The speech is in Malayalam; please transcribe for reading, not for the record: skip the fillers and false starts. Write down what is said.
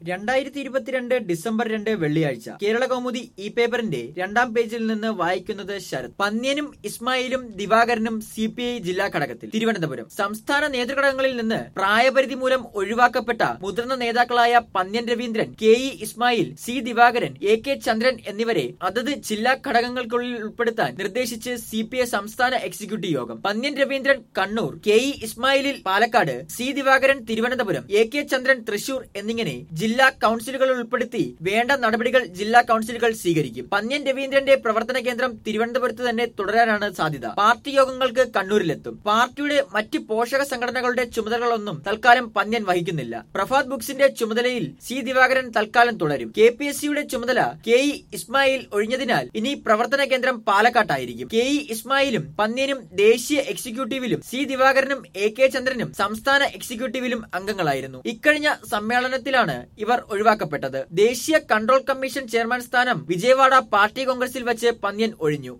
2022 ഡിസംബർ 2 വെള്ളിയാഴ്ച കേരള കൗമുദി ഈ പേപ്പറിന്റെ 2ാം പേജിൽ നിന്ന് വായിക്കുന്നത് ശരത്. പന്ന്യനും ഇസ്മായിലും ദിവാകരനും CPI ജില്ലാ ഘടകത്തിൽ. തിരുവനന്തപുരം സംസ്ഥാന നേതൃഘടകങ്ങളിൽ നിന്ന് പ്രായപരിധി മൂലം ഒഴിവാക്കപ്പെട്ട മുതിർന്ന നേതാക്കളായ Pannyan Raveendran, KE Ismail, C Divakaran, AK ചന്ദ്രൻ എന്നിവരെ അതത് ജില്ലാ ഘടകങ്ങൾക്കുള്ളിൽ ഉൾപ്പെടുത്താൻ നിർദ്ദേശിച്ച് CPI സംസ്ഥാന എക്സിക്യൂട്ടീവ് യോഗം. Pannyan Raveendran Kannur, KE ഇസ്മായിലിൽ Palakkad, C Divakaran Thiruvananthapuram, AK ചന്ദ്രൻ തൃശൂർ എന്നിങ്ങനെ ജില്ലാ കൌൺസിലുകൾ ഉൾപ്പെടുത്തി വേണ്ട നടപടികൾ ജില്ലാ കൌൺസിലുകൾ സ്വീകരിക്കും. പന്ന്യൻ രവീന്ദ്രന്റെ പ്രവർത്തന കേന്ദ്രം തിരുവനന്തപുരത്ത് തന്നെ തുടരാനാണ് സാധ്യത. പാർട്ടി യോഗങ്ങൾക്ക് കണ്ണൂരിലെത്തും. പാർട്ടിയുടെ മറ്റ് പോഷക സംഘടനകളുടെ ചുമതലകളൊന്നും തൽക്കാലം പന്ന്യൻ വഹിക്കുന്നില്ല. പ്രഭാത് ബുക്സിന്റെ ചുമതലയിൽ C ദിവാകരൻ തൽക്കാലം തുടരും. KPSCയുടെ ചുമതല KE ഇസ്മായിൽ ഒഴിഞ്ഞതിനാൽ ഇനി പ്രവർത്തന കേന്ദ്രം പാലക്കാട്ടായിരിക്കും. KE ഇസ്മായിലും പന്ന്യനും ദേശീയ എക്സിക്യൂട്ടീവിലും C ദിവാകരനും AK ചന്ദ്രനും സംസ്ഥാന എക്സിക്യൂട്ടീവിലും അംഗങ്ങളായിരുന്നു. ഇക്കഴിഞ്ഞ സമ്മേളനത്തിലാണ് ഇവർ ഒഴിവാക്കപ്പെട്ടത്. ദേശീയ കൺട്രോൾ കമ്മീഷൻ ചെയർമാൻ സ്ഥാനം വിജയവാഡ പാർട്ടി കോൺഗ്രസിൽ വച്ച് പന്ന്യൻ ഒഴിഞ്ഞു.